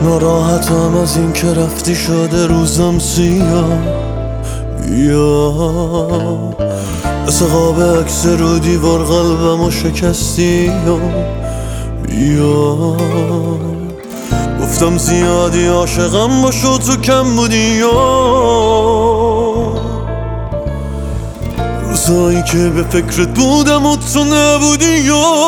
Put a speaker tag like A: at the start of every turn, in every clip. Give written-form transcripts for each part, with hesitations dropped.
A: ناراحتم از این که رفتی شده روزم سیاه. بیا مثل قاب عکس رو دیوار قلبمو شکستی. بیا گفتم زیادی عاشقم باشو تو کم بودی. روزایی که به فکرت بودم و تو نبودی.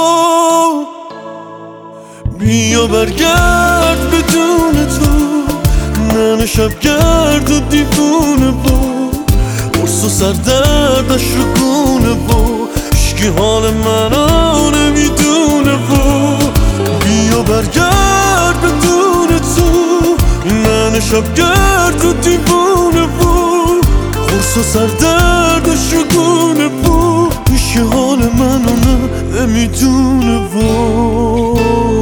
A: بیا برگرد بدون تو، من شبگرد و دیوونه بود، قرص و سردردش رو گونه بود، هیچکی حال منو نمیدونه بود. بیا برگرد بدون تو، من شبگرد و دیوونه بود، قرص و سردردش رو گونه بود، هیچکی حال منو نمیدونه بود.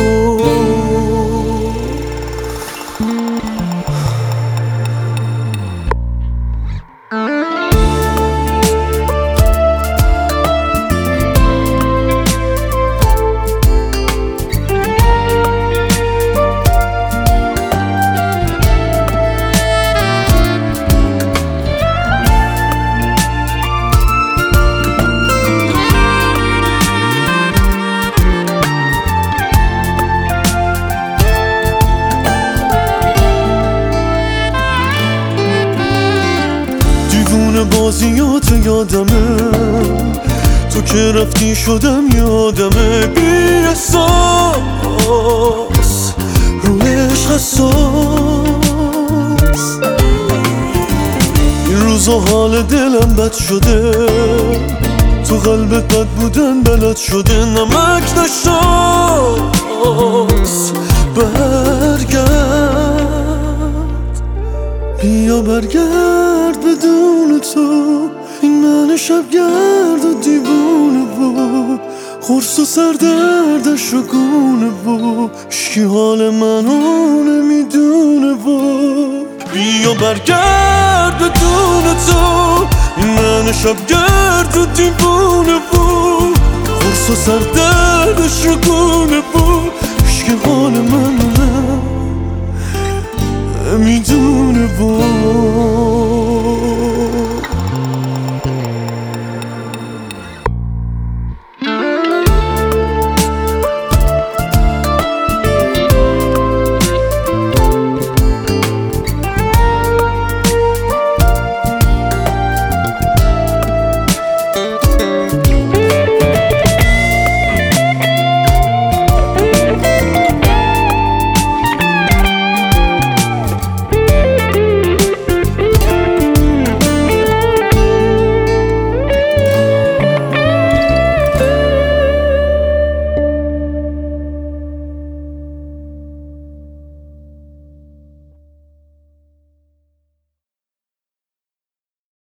A: بازیات یادمه، تو که رفتی شدم یادمه. بی احساس روی عشق حساس، این روزا حال دلم بد شده، تو قلبت بد بودن بلد شده. نمک نشاس برگرد، بیا برگرد بدون تو، این من شبگرد و دیوونه بود، قرص و سردردش رو گونه بود، هیچکی حال منو نمیدونه بود. بیا برگرد بدون تو، این من شبگرد و دیوونه بود، قرص و سردردش رو گونه